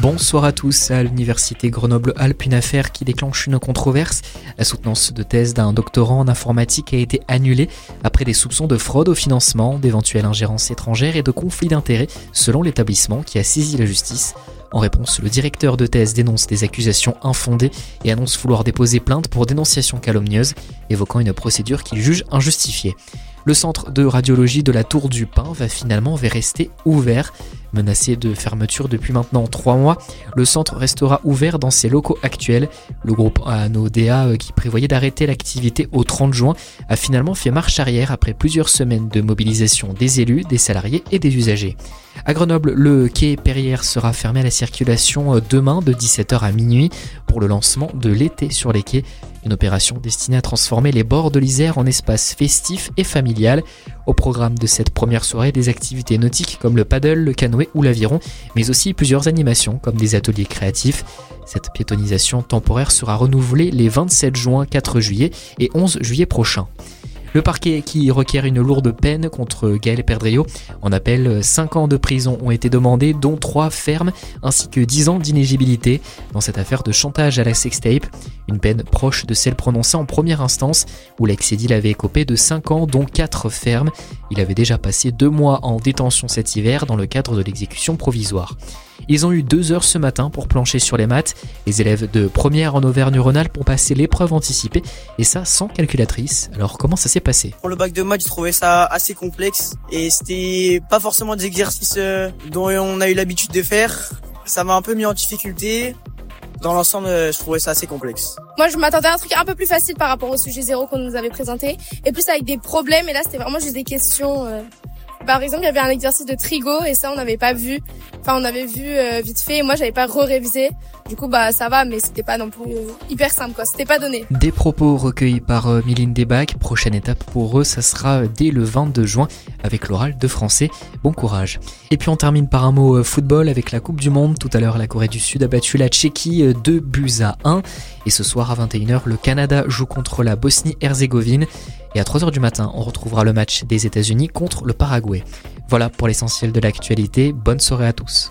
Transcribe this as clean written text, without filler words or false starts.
Bonsoir à tous. À l'université Grenoble-Alpes, une affaire qui déclenche une controverse. La soutenance de thèse d'un doctorant en informatique a été annulée après des soupçons de fraude au financement, d'éventuelles ingérences étrangères et de conflits d'intérêts selon l'établissement qui a saisi la justice. En réponse, le directeur de thèse dénonce des accusations infondées et annonce vouloir déposer plainte pour dénonciation calomnieuse, évoquant une procédure qu'il juge injustifiée. Le centre de radiologie de la Tour du Pin va finalement rester ouvert. Menacé de fermeture depuis maintenant 3 mois, le centre restera ouvert dans ses locaux actuels. Le groupe ANO-DA, qui prévoyait d'arrêter l'activité au 30 juin, a finalement fait marche arrière après plusieurs semaines de mobilisation des élus, des salariés et des usagers. À Grenoble, le quai Perrières sera fermé à la circulation demain de 17h à minuit pour le lancement de l'été sur les quais. Une opération destinée à transformer les bords de l'Isère en espace festif et familial. Au programme de cette première soirée, des activités nautiques comme le paddle, le canoë ou l'aviron, mais aussi plusieurs animations comme des ateliers créatifs. Cette piétonisation temporaire sera renouvelée les 27 juin, 4 juillet et 11 juillet prochains. Le parquet qui requiert une lourde peine contre Gaël Perdriau en appel, 5 ans de prison ont été demandés, dont 3 fermes, ainsi que 10 ans d'inéligibilité dans cette affaire de chantage à la sextape. Une peine proche de celle prononcée en première instance, où l'ex-édile avait écopé de 5 ans, dont 4 fermes. Il avait déjà passé 2 mois en détention cet hiver dans le cadre de l'exécution provisoire. Ils ont eu 2 heures ce matin pour plancher sur les maths. Les élèves de première en Auvergne-Rhône-Alpes ont passé l'épreuve anticipée, et ça sans calculatrice. Alors comment ça s'est passé ? Pour le bac de maths, je trouvais ça assez complexe et c'était pas forcément des exercices dont on a eu l'habitude de faire. Ça m'a un peu mis en difficulté. Dans l'ensemble, je trouvais ça assez complexe. Moi, je m'attendais à un truc un peu plus facile par rapport au sujet 0 qu'on nous avait présenté, et plus avec des problèmes, et là c'était vraiment juste des questions. Par exemple, il y avait un exercice de trigo et ça on n'avait pas vu. Enfin, on avait vu vite fait et moi j'avais pas révisé. Du coup, ça va, mais c'était pas non plus hyper simple quoi, c'était pas donné. Des propos recueillis par Mylène Desbacs. Prochaine étape pour eux, ça sera dès le 22 juin avec l'oral de français. Bon courage. Et puis on termine par un mot football avec la Coupe du Monde. Tout à l'heure, la Corée du Sud a battu la Tchéquie 2-1. Et ce soir à 21h, le Canada joue contre la Bosnie-Herzégovine. Et à 3h du matin, on retrouvera le match des États-Unis contre le Paraguay. Voilà pour l'essentiel de l'actualité. Bonne soirée à tous.